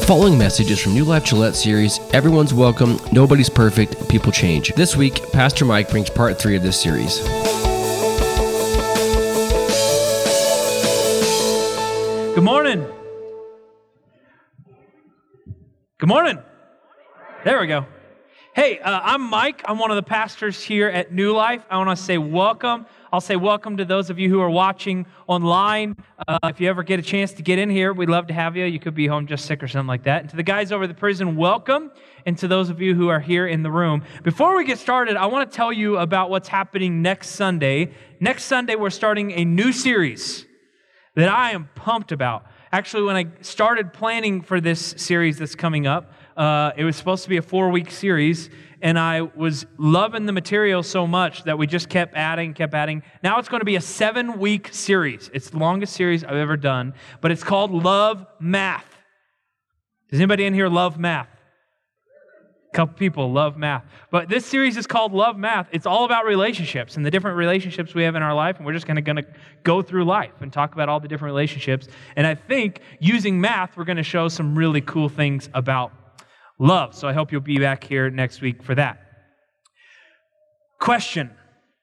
following message is from New Life Gillette series, Everyone's Welcome, Nobody's Perfect, People Change. This week, Pastor Mike brings part 3 of this series. Good morning. Good morning. There we go. Hey, I'm Mike. I'm one of the pastors here at New Life. I want to say welcome. I'll say welcome to those of you who are watching online. If you ever get a chance to get in here, we'd love to have you. You could be home just sick or something like that. And to the guys over at the prison, welcome. And to those of you who are here in the room. Before we get started, I want to tell you about what's happening next Sunday. Next Sunday, we're starting a new series that I am pumped about. Actually, when I started planning for this series that's coming up, it was supposed to be a 4-week series, and I was loving the material so much that we just kept adding. Now it's going to be a 7-week series. It's the longest series I've ever done, but it's called Love Math. Does anybody in here love math? A couple people love math. But this series is called Love Math. It's all about relationships and the different relationships we have in our life, and we're just going to go through life and talk about all the different relationships. And I think using math, we're going to show some really cool things about love. So I hope you'll be back here next week for that. Question.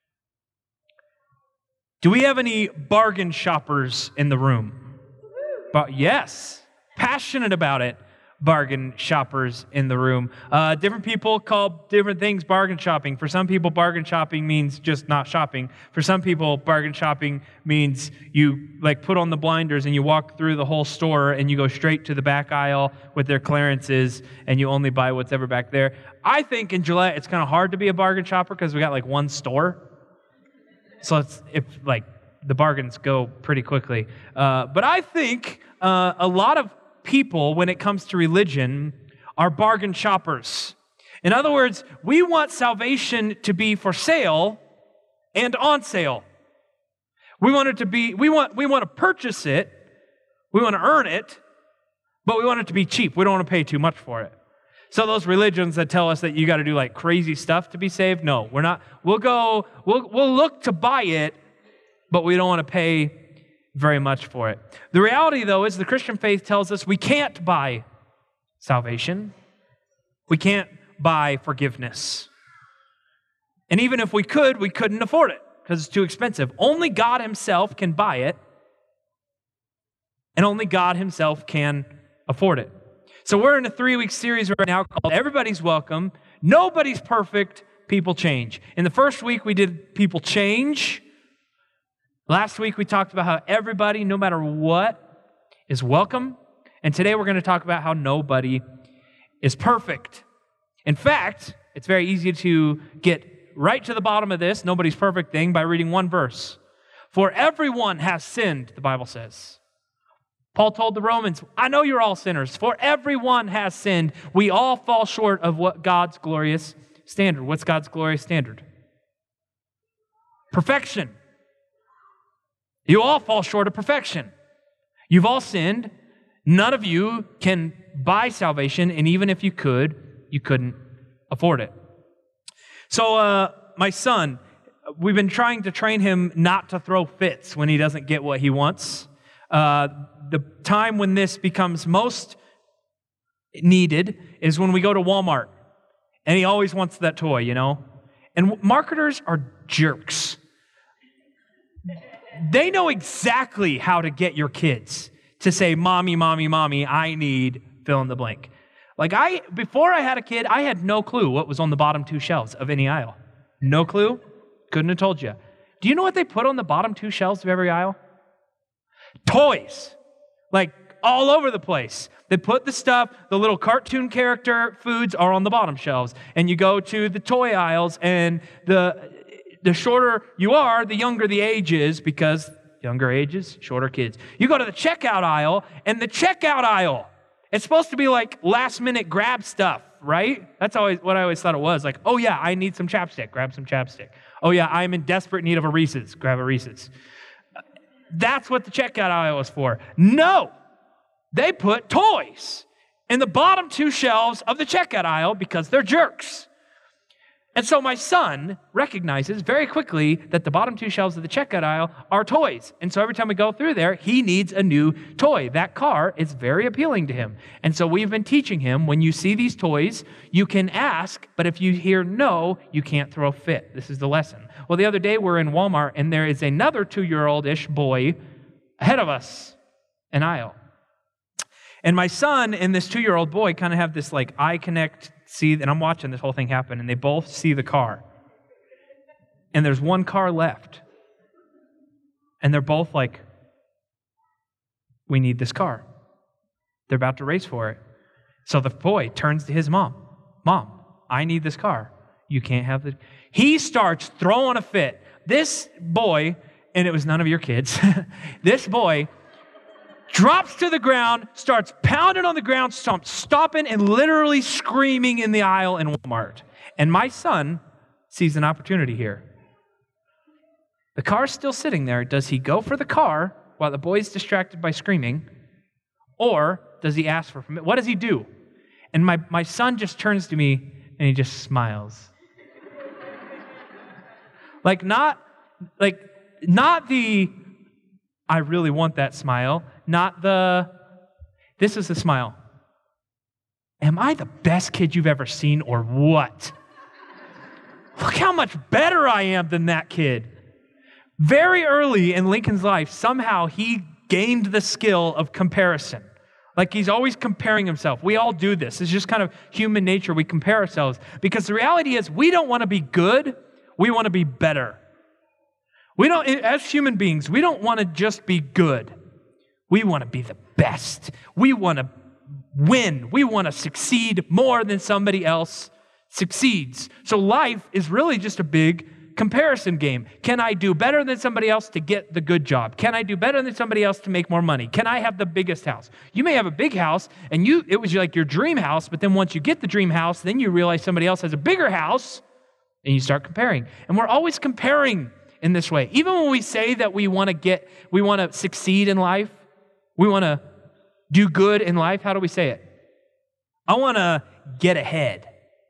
Do we have any bargain shoppers in the room? Yes. Passionate about it. Bargain shoppers in the room. Different people call different things bargain shopping. For some people, bargain shopping means just not shopping. For some people, bargain shopping means you put on the blinders and you walk through the whole store and you go straight to the back aisle with their clearances and you only buy what's ever back there. I think in Gillette, it's kind of hard to be a bargain shopper because we got one store. So the bargains go pretty quickly. But I think a lot of people, when it comes to religion, are bargain shoppers. In other words, we want salvation to be for sale and on sale. We want it to be, we want to purchase it, we want to earn it, but we want it to be cheap. We don't want to pay too much for it. So those religions that tell us that you got to do crazy stuff to be saved, no, we're not. We'll look to buy it, but we don't want to pay very much for it. The reality, though, is the Christian faith tells us we can't buy salvation. We can't buy forgiveness. And even if we could, we couldn't afford it because it's too expensive. Only God himself can buy it, and only God himself can afford it. So we're in a 3-week series right now called Everybody's Welcome, Nobody's Perfect, People Change. In the first week, we did People Change. Last week, we talked about how everybody, no matter what, is welcome. And today, we're going to talk about how nobody is perfect. In fact, it's very easy to get right to the bottom of this nobody's perfect thing by reading one verse. For everyone has sinned, the Bible says. Paul told the Romans, I know you're all sinners. For everyone has sinned. We all fall short of what God's glorious standard. What's God's glorious standard? Perfection. You all fall short of perfection. You've all sinned. None of you can buy salvation, and even if you could, you couldn't afford it. So my son, we've been trying to train him not to throw fits when he doesn't get what he wants. The time when this becomes most needed is when we go to Walmart, and he always wants that toy, And marketers are jerks. They know exactly how to get your kids to say, Mommy, Mommy, Mommy, I need fill in the blank. Before I had a kid, I had no clue what was on the bottom 2 shelves of any aisle. No clue. Couldn't have told you. Do you know what they put on the bottom 2 shelves of every aisle? Toys. All over the place. They put the stuff, the little cartoon character foods are on the bottom shelves. And you go to the toy aisles, and the shorter you are, the younger the age is, because younger ages, shorter kids. You go to the checkout aisle, and the checkout aisle, it's supposed to be last-minute grab stuff, right? That's always what I always thought it was. Oh yeah, I need some chapstick, grab some chapstick. Oh yeah, I'm in desperate need of a Reese's, grab a Reese's. That's what the checkout aisle is for. No, they put toys in the bottom 2 shelves of the checkout aisle because they're jerks. And so my son recognizes very quickly that the bottom two shelves of the checkout aisle are toys. And so every time we go through there, he needs a new toy. That car is very appealing to him. And so we've been teaching him, when you see these toys, you can ask, but if you hear no, you can't throw a fit. This is the lesson. Well, the other day we're in Walmart, and there is another 2-year-old-ish boy ahead of us, an aisle. And my son and this 2-year-old boy kind of have this like eye connect, and I'm watching this whole thing happen, and they both see the car. And there's one car left. And they're both like, we need this car. They're about to race for it. So the boy turns to his mom. Mom, I need this car. You can't have it. He starts throwing a fit. This boy, and it was none of your kids, this boy drops to the ground, starts pounding on the ground, stomping and literally screaming in the aisle in Walmart. And my son sees an opportunity here. The car's still sitting there. Does he go for the car while the boy's distracted by screaming? Or does he ask for permission? What does he do? And my son just turns to me and he just smiles. Not the, I really want that smile. Not the, this is the smile. Am I the best kid you've ever seen or what? Look how much better I am than that kid. Very early in Lincoln's life, somehow he gained the skill of comparison. Like he's always comparing himself. We all do this. It's just kind of human nature. We compare ourselves. Because the reality is we don't want to be good. We want to be better. We don't, as human beings, we don't want to just be good. We want to be the best. We want to win. We want to succeed more than somebody else succeeds. So life is really just a big comparison game. Can I do better than somebody else to get the good job? Can I do better than somebody else to make more money? Can I have the biggest house? You may have a big house and it was like your dream house, but then once you get the dream house, then you realize somebody else has a bigger house and you start comparing. And we're always comparing in this way. Even when we say that we want to succeed in life, we want to do good in life, how do we say it? I want to get ahead.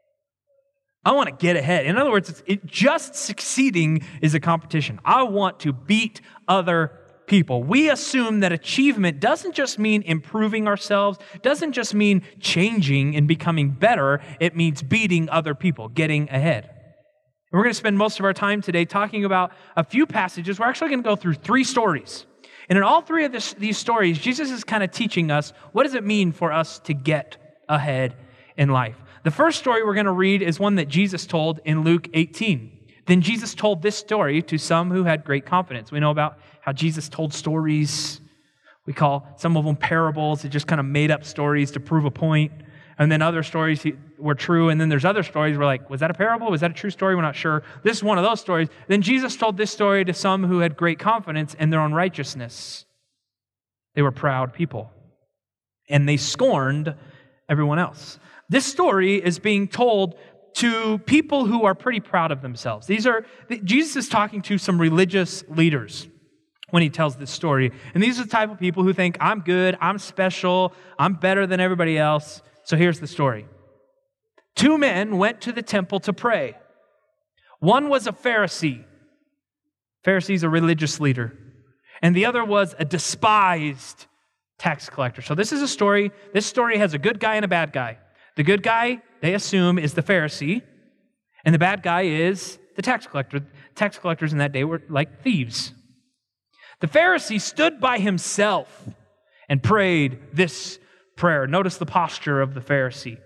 I want to get ahead. In other words, just succeeding is a competition. I want to beat other people. We assume that achievement doesn't just mean improving ourselves, doesn't just mean changing and becoming better. It means beating other people, getting ahead. And we're going to spend most of our time today talking about a few passages. We're actually going to go through 3 stories. And in all 3 of these stories, Jesus is kind of teaching us, what does it mean for us to get ahead in life? The first story we're going to read is one that Jesus told in Luke 18. Then Jesus told this story to some who had great confidence. We know about how Jesus told stories. We call some of them parables. They just kind of made up stories to prove a point. And then other stories were true. And then there's other stories where like, was that a parable? Was that a true story? We're not sure. This is one of those stories. Then Jesus told this story to some who had great confidence in their own righteousness. They were proud people. And they scorned everyone else. This story is being told to people who are pretty proud of themselves. Jesus is talking to some religious leaders when he tells this story. And these are the type of people who think, I'm good, I'm special, I'm better than everybody else. So here's the story. 2 men went to the temple to pray. One was a Pharisee. Pharisee's a religious leader. And the other was a despised tax collector. So this is a story. This story has a good guy and a bad guy. The good guy, they assume, is the Pharisee. And the bad guy is the tax collector. Tax collectors in that day were like thieves. The Pharisee stood by himself and prayed this prayer. Notice the posture of the Pharisee.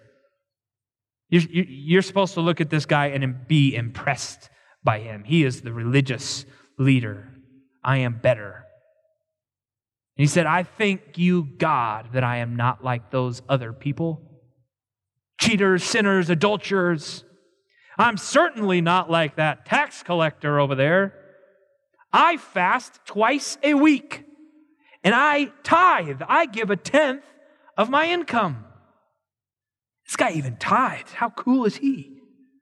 You're supposed to look at this guy and be impressed by him. He is the religious leader. I am better. And he said, I thank you, God, that I am not like those other people. Cheaters, sinners, adulterers. I'm certainly not like that tax collector over there. I fast twice a week. And I tithe. I give 1/10 of my income. This guy even tithes. How cool is he?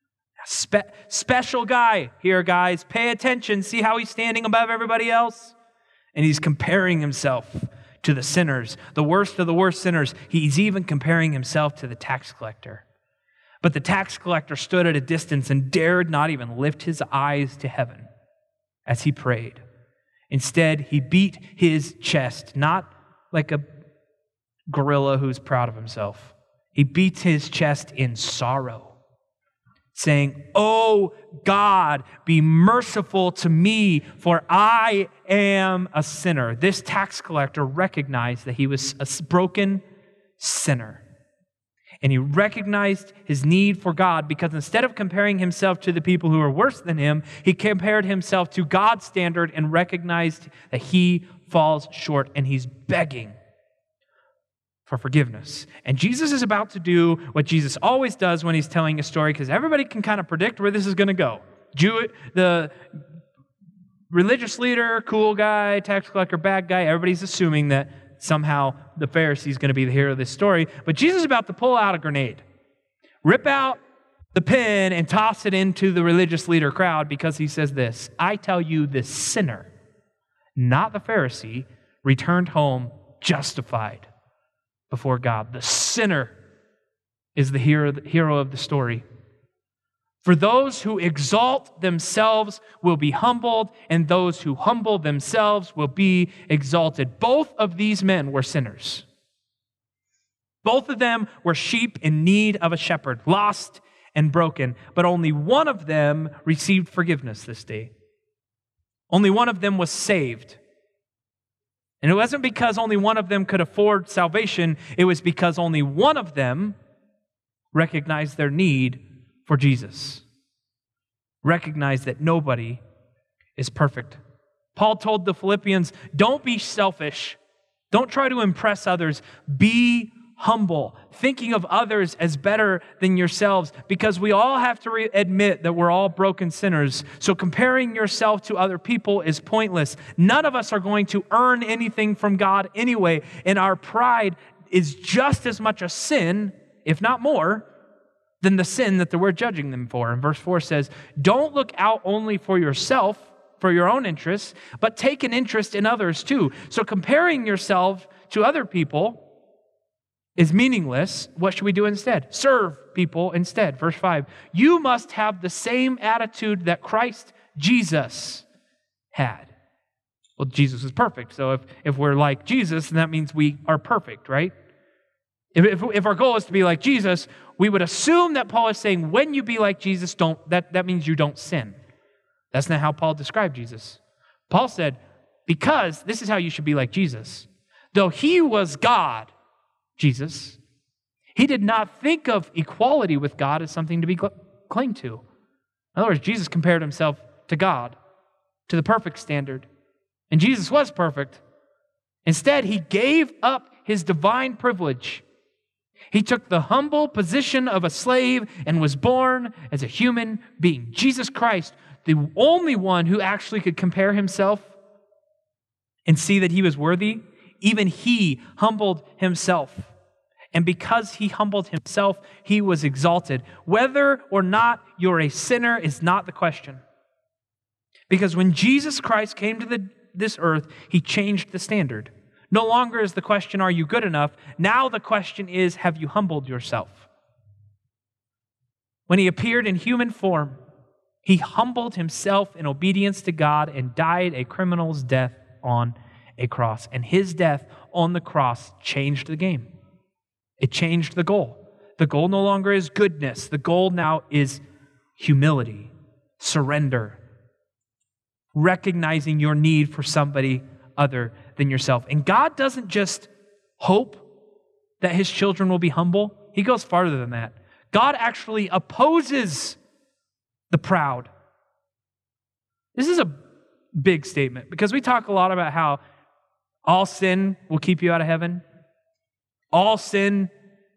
Special guy here, guys. Pay attention. See how he's standing above everybody else? And he's comparing himself to the sinners, the worst of the worst sinners. He's even comparing himself to the tax collector. But the tax collector stood at a distance and dared not even lift his eyes to heaven as he prayed. Instead, he beat his chest, not like a gorilla who's proud of himself. He beats his chest in sorrow, saying, "Oh God, be merciful to me, for I am a sinner." This tax collector recognized that he was a broken sinner. And he recognized his need for God because instead of comparing himself to the people who were worse than him, he compared himself to God's standard and recognized that he falls short, and he's begging for forgiveness. And Jesus is about to do what Jesus always does when he's telling a story, because everybody can kind of predict where this is going to go. The religious leader, cool guy, tax collector, bad guy, everybody's assuming that somehow the Pharisee is going to be the hero of this story. But Jesus is about to pull out a grenade, rip out the pin and toss it into the religious leader crowd, because he says this, "I tell you, this sinner, not the Pharisee, returned home justified before God." The sinner is the hero of the story. "For those who exalt themselves will be humbled, and those who humble themselves will be exalted." Both of these men were sinners. Both of them were sheep in need of a shepherd, lost and broken, but only one of them received forgiveness this day. Only one of them was saved. And it wasn't because only one of them could afford salvation, it was because only one of them recognized their need for Jesus. Recognize that nobody is perfect. Paul told the Philippians, don't be selfish. Don't try to impress others. Be humble, thinking of others as better than yourselves, because we all have to admit that we're all broken sinners. So comparing yourself to other people is pointless. None of us are going to earn anything from God anyway, and our pride is just as much a sin, if not more, than the sin that we're judging them for. And verse 4 says, don't look out only for yourself, for your own interests, but take an interest in others too. So comparing yourself to other people is meaningless. What should we do instead? Serve people instead. Verse 5, you must have the same attitude that Christ Jesus had. Well, Jesus is perfect. So if we're like Jesus, then that means we are perfect, right? If our goal is to be like Jesus, we would assume that Paul is saying, when you be like Jesus, that means you don't sin. That's not how Paul described Jesus. Paul said, because this is how you should be like Jesus. Though he was God, Jesus, he did not think of equality with God as something to be claimed to. In other words, Jesus compared himself to God, to the perfect standard. And Jesus was perfect. Instead, he gave up his divine privilege. He took the humble position of a slave and was born as a human being. Jesus Christ, the only one who actually could compare himself and see that he was worthy, even he humbled himself. And because he humbled himself, he was exalted. Whether or not you're a sinner is not the question. Because when Jesus Christ came to this earth, he changed the standard. No longer is the question, are you good enough? Now the question is, have you humbled yourself? When he appeared in human form, he humbled himself in obedience to God and died a criminal's death on a cross. And his death on the cross changed the game. It changed the goal. The goal no longer is goodness. The goal now is humility, surrender, recognizing your need for somebody other than yourself. And God doesn't just hope that his children will be humble. He goes farther than that. God actually opposes the proud. This is a big statement because we talk a lot about how all sin will keep you out of heaven. All sin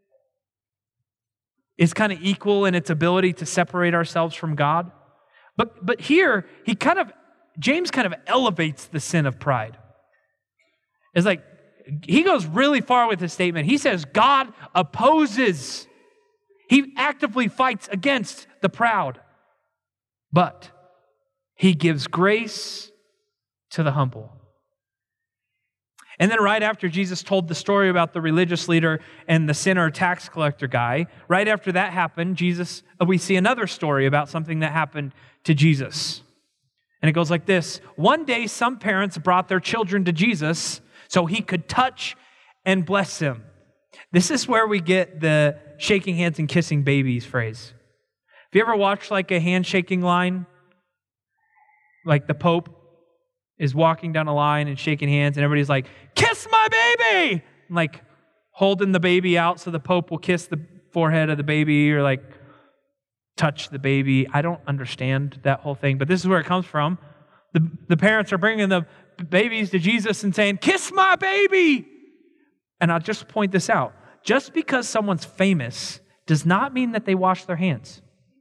is kind of equal in its ability to separate ourselves from God. But here, James kind of elevates the sin of pride. It's like, he goes really far with his statement. He says, God opposes. He actively fights against the proud. But he gives grace to the humble. And then right after Jesus told the story about the religious leader and the sinner tax collector guy, right after that happened, we see another story about something that happened to Jesus. And it goes like this. One day, some parents brought their children to Jesus so he could touch and bless them. This is where we get the shaking hands and kissing babies phrase. Have you ever watched like a handshaking line? Like the Pope is walking down a line and shaking hands, and everybody's like, "Kiss my baby!" And like holding the baby out so the Pope will kiss the forehead of the baby or like touch the baby. I don't understand that whole thing, but this is where it comes from. The parents are bringing the babies to Jesus and saying, "Kiss my baby!" And I'll just point this out. Just because someone's famous does not mean that they wash their hands.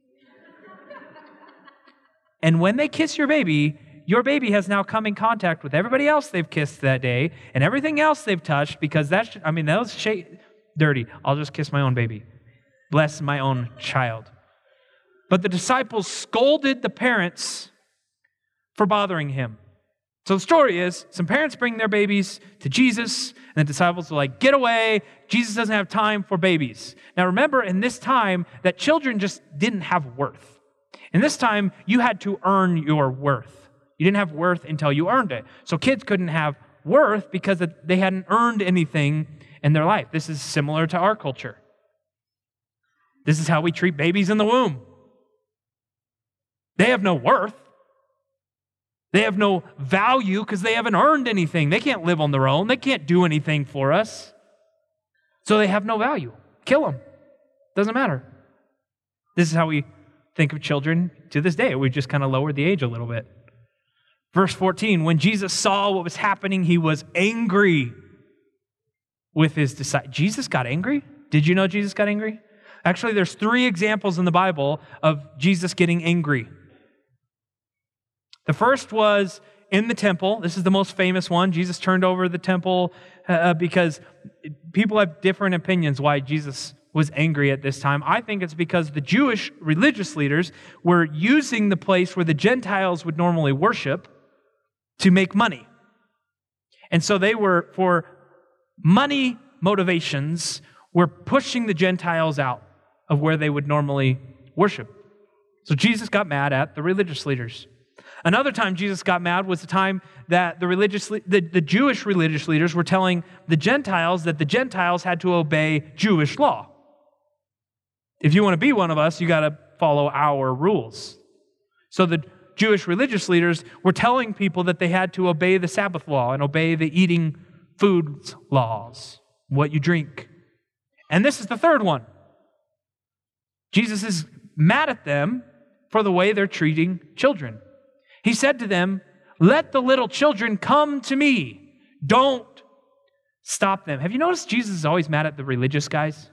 And when they kiss your baby has now come in contact with everybody else they've kissed that day and everything else they've touched, because that was dirty. I'll just kiss my own baby. Bless my own child. But the disciples scolded the parents for bothering him. So the story is, some parents bring their babies to Jesus, and the disciples are like, "Get away. Jesus doesn't have time for babies." Now remember, in this time, that children just didn't have worth. In this time, you had to earn your worth. You didn't have worth until you earned it. So kids couldn't have worth because they hadn't earned anything in their life. This is similar to our culture. This is how we treat babies in the womb. They have no worth. They have no value because they haven't earned anything. They can't live on their own. They can't do anything for us. So they have no value. Kill them. Doesn't matter. This is how we think of children to this day. We've just kind of lowered the age a little bit. Verse 14, when Jesus saw what was happening, he was angry with his disciples. Jesus got angry? Did you know Jesus got angry? Actually, there's 3 examples in the Bible of Jesus getting angry. The first was in the temple. This is the most famous one. Jesus turned over the temple because people have different opinions why Jesus was angry at this time. I think it's because the Jewish religious leaders were using the place where the Gentiles would normally worship to make money. And so they were, for money motivations, were pushing the Gentiles out of where they would normally worship. So Jesus got mad at the religious leaders. Another time Jesus got mad was the time that the Jewish religious leaders were telling the Gentiles that the Gentiles had to obey Jewish law. If you want to be one of us, you got to follow our rules. So the Jewish religious leaders were telling people that they had to obey the Sabbath law and obey the eating foods laws, what you drink. And this is the third one. Jesus is mad at them for the way they're treating children. He said to them, "Let the little children come to me. Don't stop them." Have you noticed Jesus is always mad at the religious guys?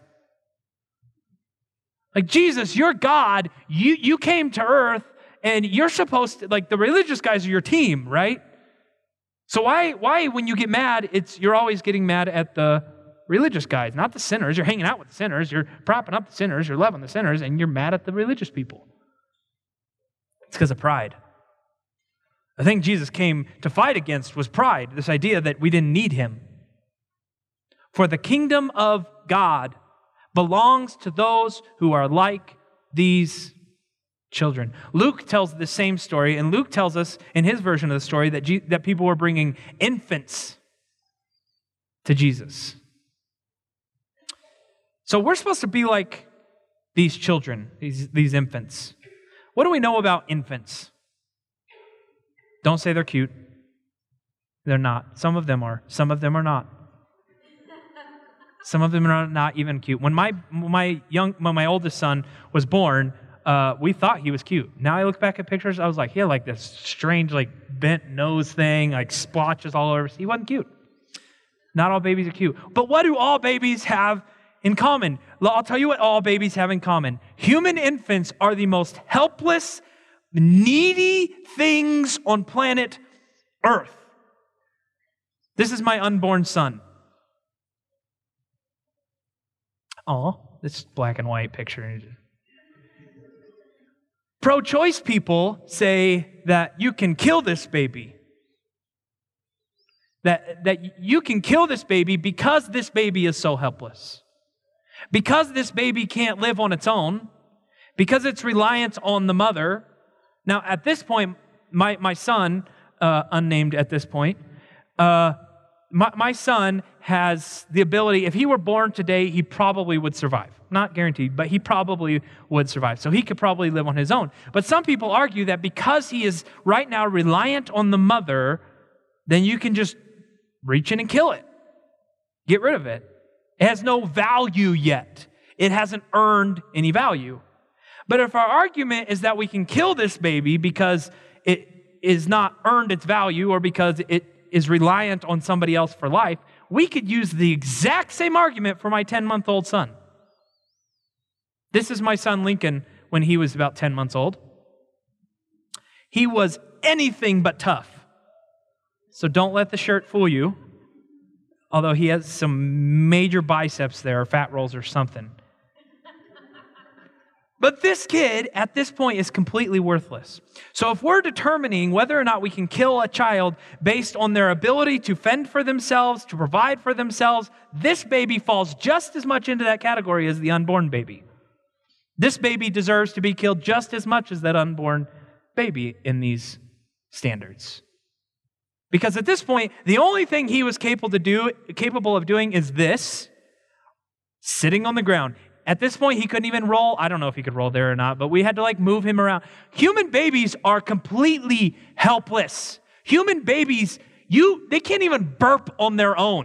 Like, Jesus, you're God. You came to earth, and you're supposed to, like, the religious guys are your team, right? So why when you get mad, you're always getting mad at the religious guys, not the sinners. You're hanging out with the sinners. You're propping up the sinners. You're loving the sinners, and you're mad at the religious people. It's because of pride. The thing Jesus came to fight against was pride, this idea that we didn't need him. For the kingdom of God belongs to those who are like these children. Luke tells the same story, and Luke tells us in his version of the story that people were bringing infants to Jesus. So we're supposed to be like these children, these infants. What do we know about infants? Don't say they're cute. They're not. Some of them are. Some of them are not. Some of them are not even cute. When my oldest son was born, we thought he was cute. Now I look back at pictures, I was like, he had like this strange, like bent nose thing, like splotches all over. He wasn't cute. Not all babies are cute. But what do all babies have in common? I'll tell you what all babies have in common. Human infants are the most helpless, needy things on planet Earth. This is my unborn son. Oh, this black and white picture. Pro-choice people say that you can kill this baby. That you can kill this baby because this baby is so helpless. Because this baby can't live on its own. Because it's reliant on the mother. Now, at this point, my son, unnamed at this point, my son has the ability, if he were born today, he probably would survive. Not guaranteed, but he probably would survive. So he could probably live on his own. But some people argue that because he is right now reliant on the mother, then you can just reach in and kill it. Get rid of it. It has no value yet. It hasn't earned any value. But if our argument is that we can kill this baby because it is not earned its value or because it is reliant on somebody else for life, we could use the exact same argument for my 10-month-old son. This is my son Lincoln when he was about 10 months old. He was anything but tough. So don't let the shirt fool you, although he has some major biceps there, or fat rolls or something. But this kid, at this point, is completely worthless. So if we're determining whether or not we can kill a child based on their ability to fend for themselves, to provide for themselves, this baby falls just as much into that category as the unborn baby. This baby deserves to be killed just as much as that unborn baby in these standards. Because at this point, the only thing he was capable of doing is this, sitting on the ground. At this point, he couldn't even roll. I don't know if he could roll there or not, but we had to move him around. Human babies are completely helpless. Human babies, they can't even burp on their own.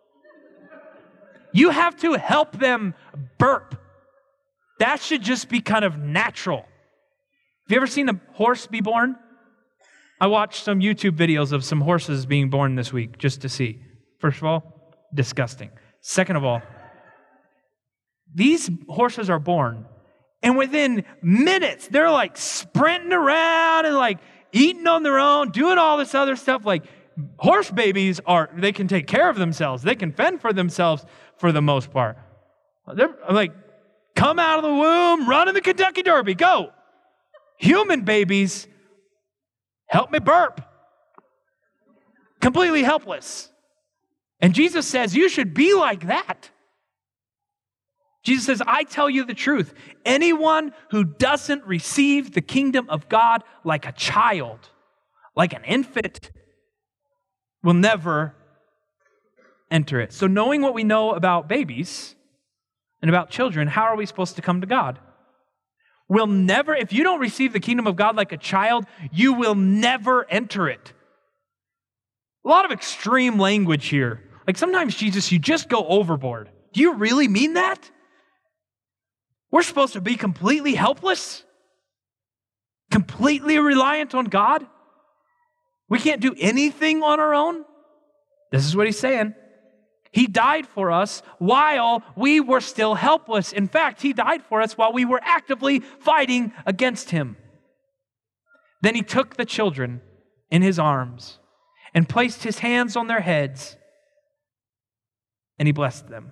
You have to help them burp. That should just be kind of natural. Have you ever seen a horse be born? I watched some YouTube videos of some horses being born this week just to see. First of all, disgusting. Second of all, these horses are born, and within minutes, they're sprinting around and eating on their own, doing all this other stuff. Horse babies they can take care of themselves. They can fend for themselves for the most part. They're come out of the womb, run in the Kentucky Derby, go. Human babies, help me burp. Completely helpless. And Jesus says, you should be like that. Jesus says, I tell you the truth. Anyone who doesn't receive the kingdom of God like a child, like an infant, will never enter it. So knowing what we know about babies and about children, how are we supposed to come to God? If you don't receive the kingdom of God like a child, you will never enter it. A lot of extreme language here. Sometimes, Jesus, you just go overboard. Do you really mean that? We're supposed to be completely helpless? Completely reliant on God? We can't do anything on our own? This is what he's saying. He died for us while we were still helpless. In fact, he died for us while we were actively fighting against him. Then he took the children in his arms and placed his hands on their heads, and he blessed them.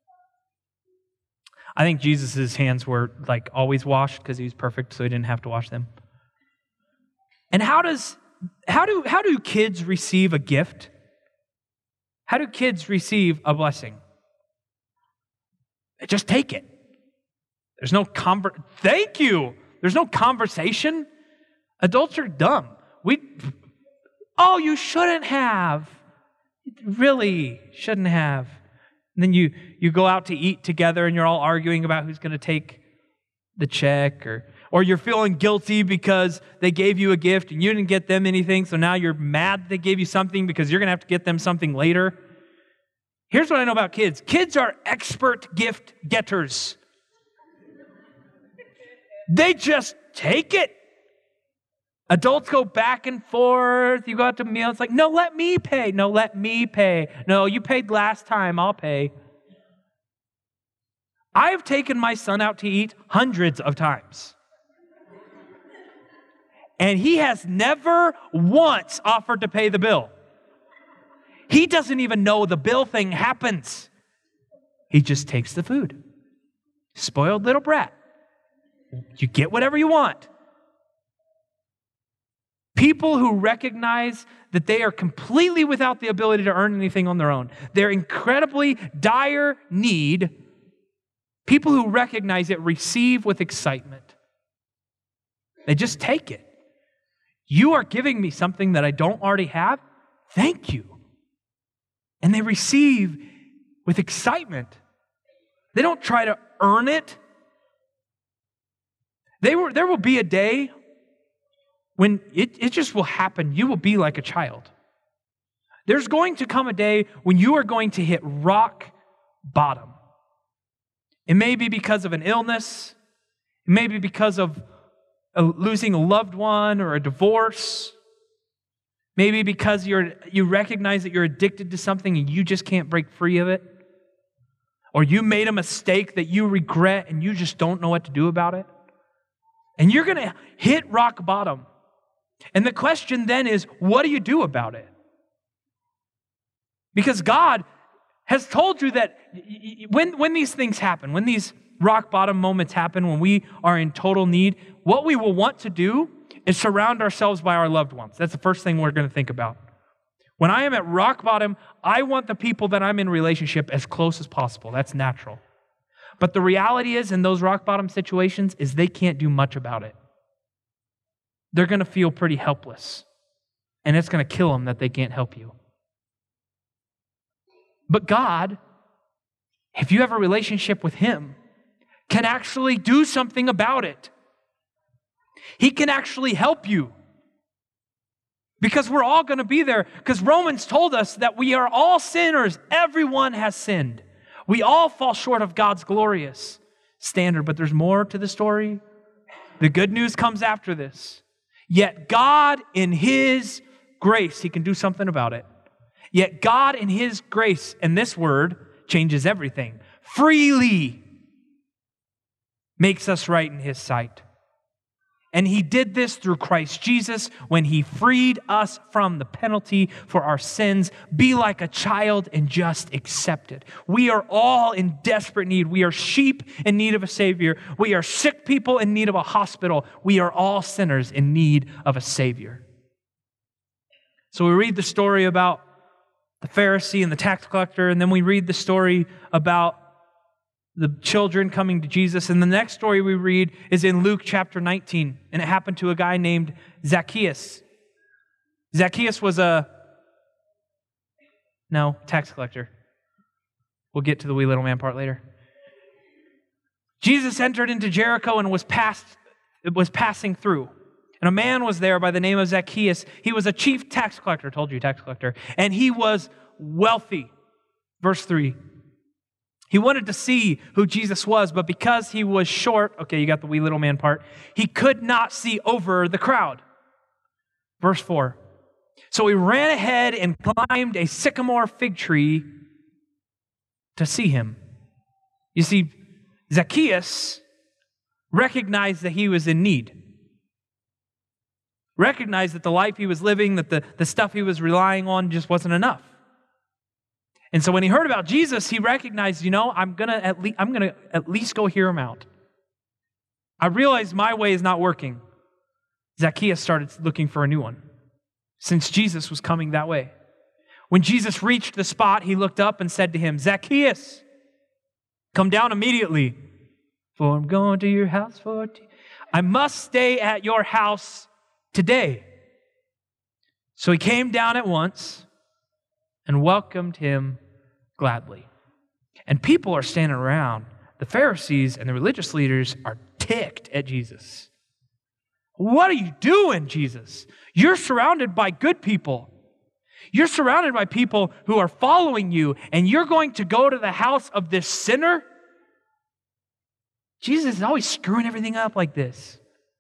I think Jesus' hands were always washed because he was perfect, so he didn't have to wash them. And how do kids receive a gift? How do kids receive a blessing? They just take it. There's no Thank you. There's no conversation. Adults are dumb. You shouldn't have. Really shouldn't have. And then you go out to eat together and you're all arguing about who's going to take the check, or you're feeling guilty because they gave you a gift and you didn't get them anything, so now you're mad they gave you something because you're going to have to get them something later. Here's what I know about kids. Kids are expert gift getters. They just take it. Adults go back and forth. You go out to meals. It's no, let me pay. No, let me pay. No, you paid last time. I'll pay. I have taken my son out to eat hundreds of times. And he has never once offered to pay the bill. He doesn't even know the bill thing happens. He just takes the food. Spoiled little brat. You get whatever you want. People who recognize that they are completely without the ability to earn anything on their own. They're incredibly dire need. People who recognize it receive with excitement. They just take it. You are giving me something that I don't already have. Thank you. And they receive with excitement. They don't try to earn it. There will be a day when it just will happen. You will be like a child. There's going to come a day when you are going to hit rock bottom. It may be because of an illness. It may be because of losing a loved one or a divorce. Maybe because you recognize that you're addicted to something and you just can't break free of it. Or you made a mistake that you regret and you just don't know what to do about it. And you're going to hit rock bottom. And the question then is, what do you do about it? Because God has told you that when these things happen, when these rock bottom moments happen, when we are in total need, what we will want to do is surround ourselves by our loved ones. That's the first thing we're going to think about. When I am at rock bottom, I want the people that I'm in relationship as close as possible. That's natural. But the reality is, in those rock bottom situations, is they can't do much about it. They're going to feel pretty helpless. And it's going to kill them that they can't help you. But God, if you have a relationship with Him, can actually do something about it. He can actually help you. Because we're all going to be there. Because Romans told us that we are all sinners. Everyone has sinned. We all fall short of God's glorious standard. But there's more to the story. The good news comes after this. Yet God in His grace, He can do something about it. Yet God in His grace, and this word changes everything, freely makes us right in His sight. And He did this through Christ Jesus when He freed us from the penalty for our sins. Be like a child and just accept it. We are all in desperate need. We are sheep in need of a Savior. We are sick people in need of a hospital. We are all sinners in need of a Savior. So we read the story about the Pharisee and the tax collector, and then we read the story about the children coming to Jesus. And the next story we read is in Luke chapter 19. And it happened to a guy named Zacchaeus. Zacchaeus was tax collector. We'll get to the wee little man part later. Jesus entered into Jericho and was passing through. And a man was there by the name of Zacchaeus. He was a chief tax collector, told you, tax collector. And he was wealthy. Verse 3. He wanted to see who Jesus was, but because he was short, okay, you got the wee little man part, he could not see over the crowd. Verse 4. So he ran ahead and climbed a sycamore fig tree to see him. You see, Zacchaeus recognized that he was in need. Recognized that the life he was living, that the stuff he was relying on just wasn't enough. And so when he heard about Jesus, he recognized, I'm gonna at least go hear him out. I realized my way is not working. Zacchaeus started looking for a new one, since Jesus was coming that way. When Jesus reached the spot, he looked up and said to him, Zacchaeus, come down immediately, for I'm going to your house for tea. I must stay at your house today. So he came down at once and welcomed him gladly. And people are standing around. The Pharisees and the religious leaders are ticked at Jesus. What are you doing, Jesus? You're surrounded by good people. You're surrounded by people who are following you, and you're going to go to the house of this sinner? Jesus is always screwing everything up like this.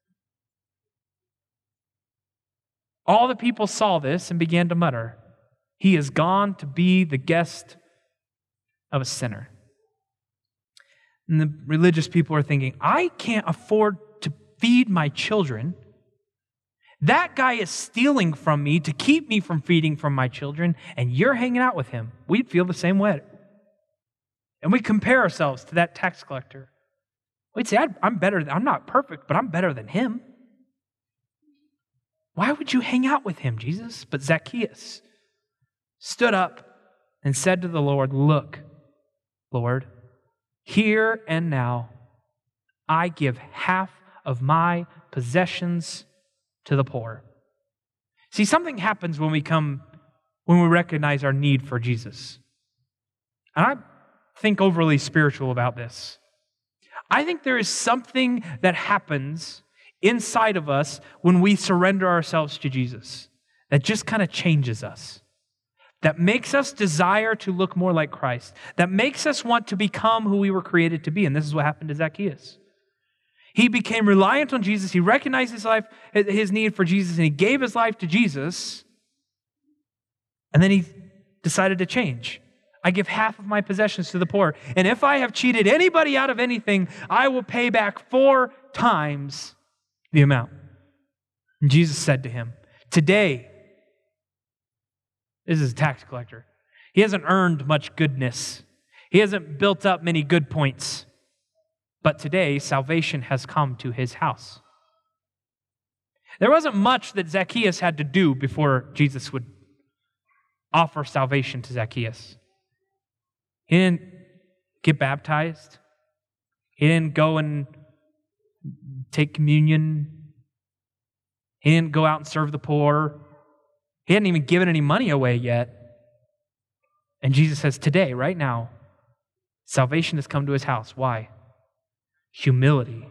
All the people saw this and began to mutter, he has gone to be the guest of a sinner. And the religious people are thinking, I can't afford to feed my children. That guy is stealing from me to keep me from feeding from my children, and you're hanging out with him. We'd feel the same way. And we compare ourselves to that tax collector. We'd say, I'm not perfect, but I'm better than him. Why would you hang out with him, Jesus? But Zacchaeus stood up and said to the Lord, look, Lord, here and now I give half of my possessions to the poor. See, something happens when we recognize our need for Jesus. And I think overly spiritual about this. I think there is something that happens inside of us when we surrender ourselves to Jesus that just kind of changes us, that makes us desire to look more like Christ, that makes us want to become who we were created to be. And this is what happened to Zacchaeus. He became reliant on Jesus. He recognized his need for Jesus, and he gave his life to Jesus. And then he decided to change. I give half of my possessions to the poor. And if I have cheated anybody out of anything, I will pay back 4 times the amount. And Jesus said to him, today, this is a tax collector. He hasn't earned much goodness. He hasn't built up many good points. But today, salvation has come to his house. There wasn't much that Zacchaeus had to do before Jesus would offer salvation to Zacchaeus. He didn't get baptized. He didn't go and take communion. He didn't go out and serve the poor. He hadn't even given any money away yet. And Jesus says, today, right now, salvation has come to his house. Why? Humility.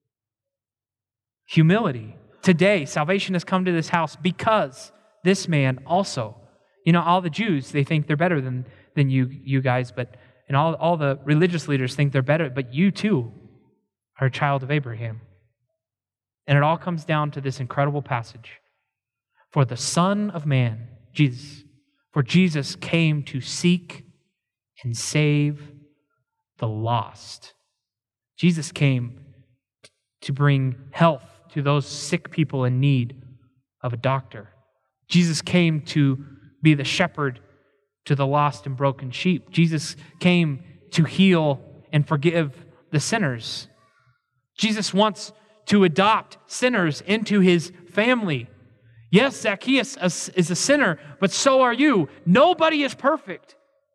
Humility. Today, salvation has come to this house because this man also, all the Jews, they think they're better than you guys, and all the religious leaders think they're better, but you too are a child of Abraham. And it all comes down to this incredible passage. For the Son of Man, Jesus came to seek and save the lost. Jesus came to bring health to those sick people in need of a doctor. Jesus came to be the shepherd to the lost and broken sheep. Jesus came to heal and forgive the sinners. Jesus wants to adopt sinners into his family. Yes, Zacchaeus is a sinner, but so are you. Nobody is perfect.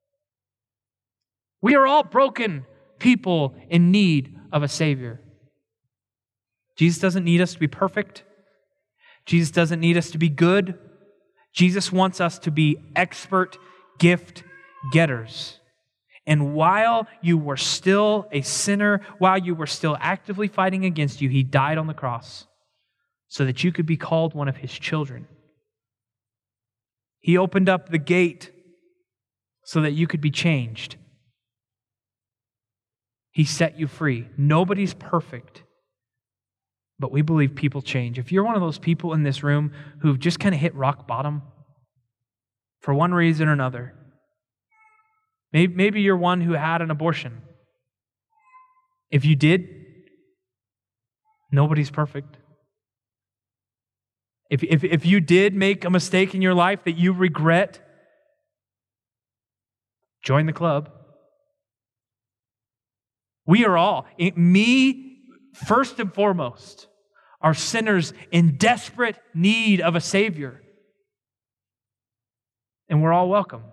We are all broken people in need of a Savior. Jesus doesn't need us to be perfect. Jesus doesn't need us to be good. Jesus wants us to be expert gift getters. And while you were still a sinner, while you were still actively fighting against you, he died on the cross so that you could be called one of his children. He opened up the gate so that you could be changed. He set you free. Nobody's perfect, but we believe people change. If you're one of those people in this room who've just kind of hit rock bottom for one reason or another, maybe you're one who had an abortion. If you did, nobody's perfect. If you did make a mistake in your life that you regret, join the club. We are all, me first and foremost, are sinners in desperate need of a Savior. And we're all welcome.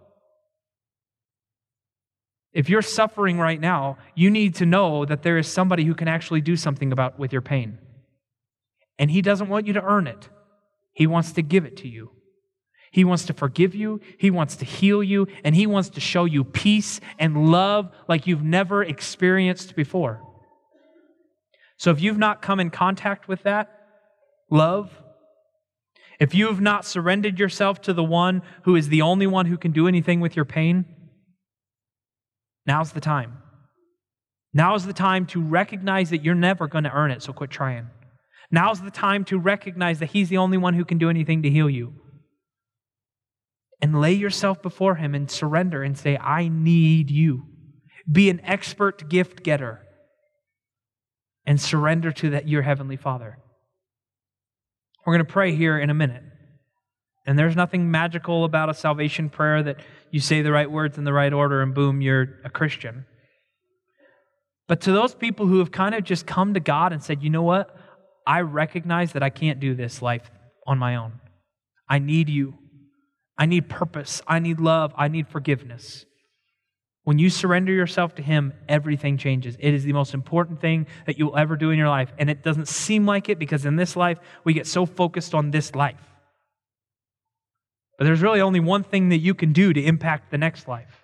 If you're suffering right now, you need to know that there is somebody who can actually do something with your pain. And he doesn't want you to earn it. He wants to give it to you. He wants to forgive you. He wants to heal you. And he wants to show you peace and love like you've never experienced before. So if you've not come in contact with that love, if you have not surrendered yourself to the one who is the only one who can do anything with your pain, now's the time. Now's the time to recognize that you're never going to earn it, so quit trying. Now's the time to recognize that he's the only one who can do anything to heal you. And lay yourself before him and surrender and say, I need you. Be an expert gift getter and surrender to your Heavenly Father. We're going to pray here in a minute. And there's nothing magical about a salvation prayer that you say the right words in the right order and boom, you're a Christian. But to those people who have kind of just come to God and said, you know what? I recognize that I can't do this life on my own. I need you. I need purpose. I need love. I need forgiveness. When you surrender yourself to Him, everything changes. It is the most important thing that you'll ever do in your life. And it doesn't seem like it because in this life, we get so focused on this life. But there's really only one thing that you can do to impact the next life.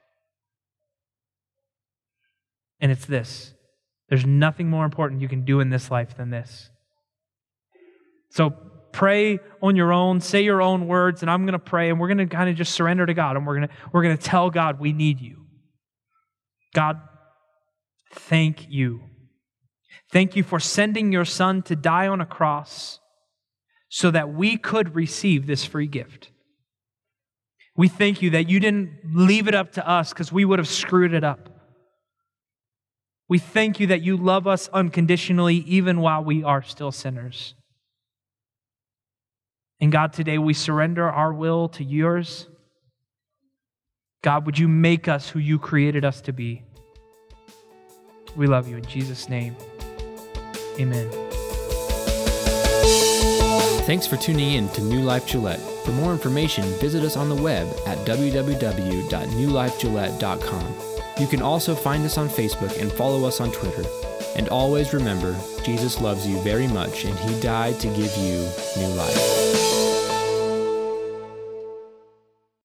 And it's this. There's nothing more important you can do in this life than this. So pray on your own, say your own words, and I'm going to pray, and we're going to kind of just surrender to God, and we're going to tell God we need you. God, thank you. Thank you for sending your Son to die on a cross so that we could receive this free gift. We thank you that you didn't leave it up to us because we would have screwed it up. We thank you that you love us unconditionally even while we are still sinners. And God, today we surrender our will to yours. God, would you make us who you created us to be? We love you in Jesus' name. Amen. Thanks for tuning in to New Life Gillette. For more information, visit us on the web at www.newlifegillette.com. You can also find us on Facebook and follow us on Twitter. And always remember, Jesus loves you very much and He died to give you new life.